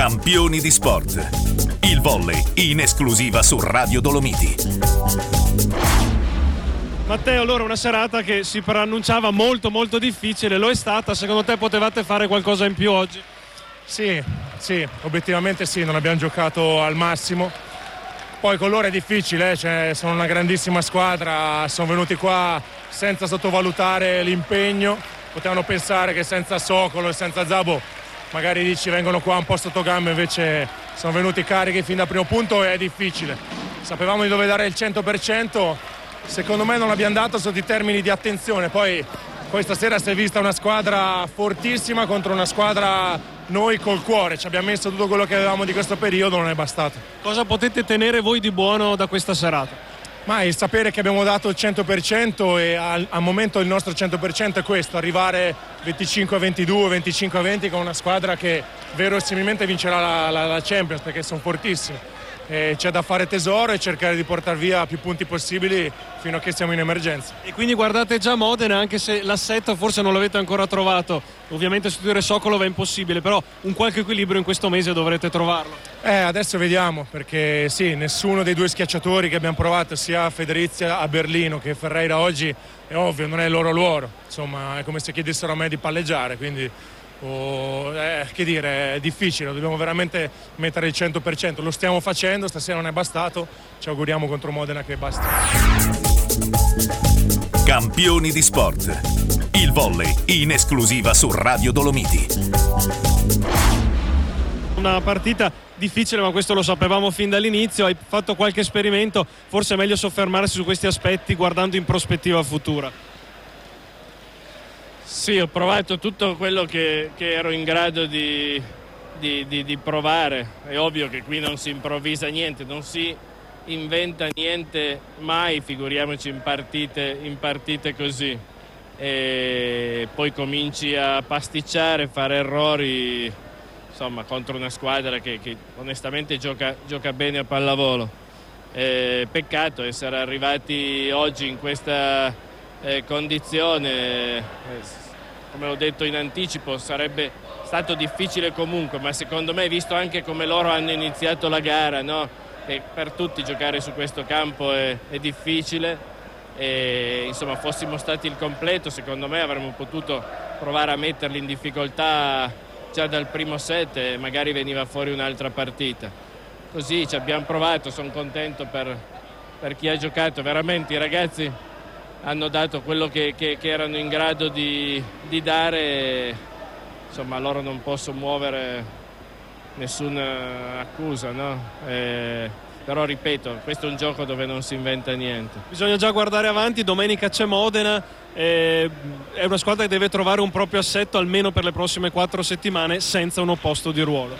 Campioni di sport. Il volley in esclusiva su Radio Dolomiti. Matteo, allora una serata che si preannunciava molto molto difficile, lo è stata. Secondo te potevate fare qualcosa in più oggi? Sì, obiettivamente sì, non abbiamo giocato al massimo. Poi con loro è difficile, sono una grandissima squadra, sono venuti qua senza sottovalutare l'impegno. Potevano pensare che senza Sokol e senza Zabo magari dici vengono qua un po' sotto gambe, invece sono venuti carichi fin dal primo punto e è difficile. Sapevamo di dover dare il 100%, secondo me non l'abbiamo dato sotto i termini di attenzione. Poi stasera si è vista una squadra fortissima contro una squadra noi col cuore, ci abbiamo messo tutto quello che avevamo di questo periodo, non è bastato. Cosa potete tenere voi di buono da questa serata? Ma il sapere che abbiamo dato il 100% e al momento il nostro 100% è questo, arrivare 25-22, 25-20 con una squadra che verosimilmente vincerà la Champions, perché sono fortissimi. C'è da fare tesoro e cercare di portare via più punti possibili fino a che siamo in emergenza. E quindi guardate già Modena, anche se l'assetto forse non l'avete ancora trovato. Ovviamente sostituire Sokolov è impossibile, però un qualche equilibrio in questo mese dovrete trovarlo. Adesso vediamo, perché sì, nessuno dei due schiacciatori che abbiamo provato, sia Federizia a Berlino che Ferreira oggi, è ovvio, non è il loro. Insomma, è come se chiedessero a me di palleggiare, quindi che dire, è difficile, dobbiamo veramente mettere il 100%, lo stiamo facendo, stasera non è bastato, ci auguriamo contro Modena che basti. Campioni di sport, il volley in esclusiva su Radio Dolomiti. Una partita difficile, ma questo lo sapevamo fin dall'inizio. Hai fatto qualche esperimento, forse è meglio soffermarsi su questi aspetti guardando in prospettiva futura. Sì, ho provato tutto quello che ero in grado di provare. È ovvio che qui non si improvvisa niente, non si inventa niente mai, figuriamoci in partite così. E poi cominci a pasticciare, fare errori, insomma, contro una squadra che onestamente gioca bene a pallavolo. Peccato essere arrivati oggi in questa condizione. Come ho detto in anticipo, sarebbe stato difficile comunque, ma secondo me, visto anche come loro hanno iniziato la gara, no? E per tutti giocare su questo campo è difficile, e insomma fossimo stati il completo, secondo me avremmo potuto provare a metterli in difficoltà già dal primo set e magari veniva fuori un'altra partita. Così ci abbiamo provato, sono contento per chi ha giocato, veramente i ragazzi hanno dato quello che erano in grado di dare, insomma loro non posso muovere nessuna accusa, no? Però ripeto, questo è un gioco dove non si inventa niente. Bisogna già guardare avanti, domenica c'è Modena, è una squadra che deve trovare un proprio assetto almeno per le prossime 4 settimane senza un opposto di ruolo.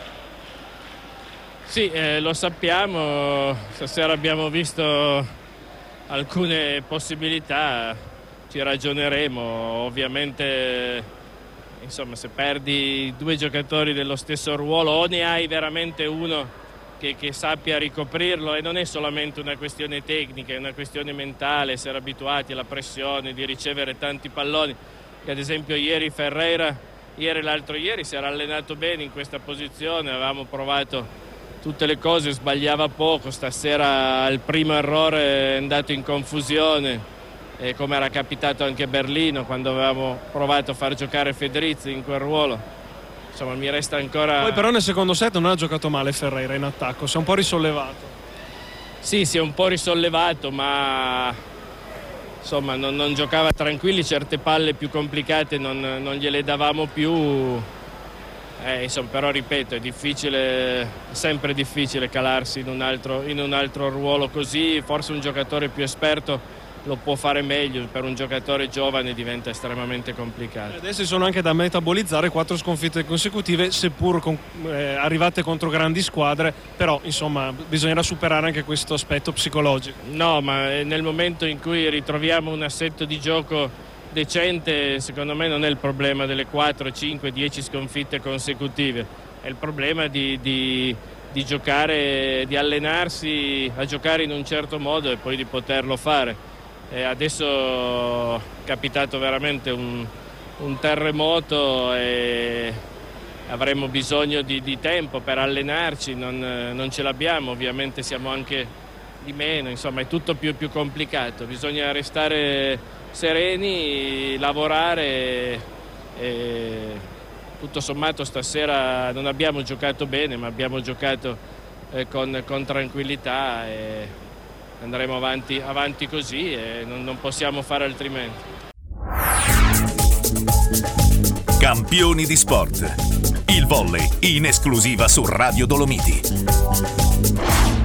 Sì, lo sappiamo, stasera abbiamo visto alcune possibilità, ci ragioneremo. Ovviamente, insomma, se perdi 2 giocatori dello stesso ruolo o ne hai veramente uno che sappia ricoprirlo, e non è solamente una questione tecnica, è una questione mentale, essere abituati alla pressione di ricevere tanti palloni, che ad esempio ieri Ferreira, l'altro ieri si era allenato bene in questa posizione, avevamo provato tutte le cose, sbagliava poco. Stasera il primo errore è andato in confusione, come era capitato anche a Berlino quando avevamo provato a far giocare Fedrizzi in quel ruolo. Insomma, mi resta ancora... Poi però nel secondo set non ha giocato male Ferreira in attacco, si è un po' risollevato. Sì, si è un po' risollevato, ma insomma non giocava tranquilli, certe palle più complicate non gliele davamo più. Insomma, però ripeto, è difficile, sempre difficile calarsi in un altro ruolo così. Forse un giocatore più esperto lo può fare meglio, per un giocatore giovane diventa estremamente complicato. Adesso sono anche da metabolizzare 4 sconfitte consecutive, seppur arrivate contro grandi squadre, però insomma bisognerà superare anche questo aspetto psicologico. No, ma nel momento in cui ritroviamo un assetto di gioco decente, secondo me non è il problema delle 4, 5, 10 sconfitte consecutive, è il problema di giocare, di allenarsi a giocare in un certo modo e poi di poterlo fare. Adesso è capitato veramente un terremoto e avremo bisogno di tempo per allenarci, non ce l'abbiamo, ovviamente siamo anche di meno, insomma è tutto più complicato, bisogna restare sereni, lavorare e tutto sommato stasera non abbiamo giocato bene, ma abbiamo giocato con tranquillità e andremo avanti così e non possiamo fare altrimenti. Campioni di sport, il volley in esclusiva su Radio Dolomiti.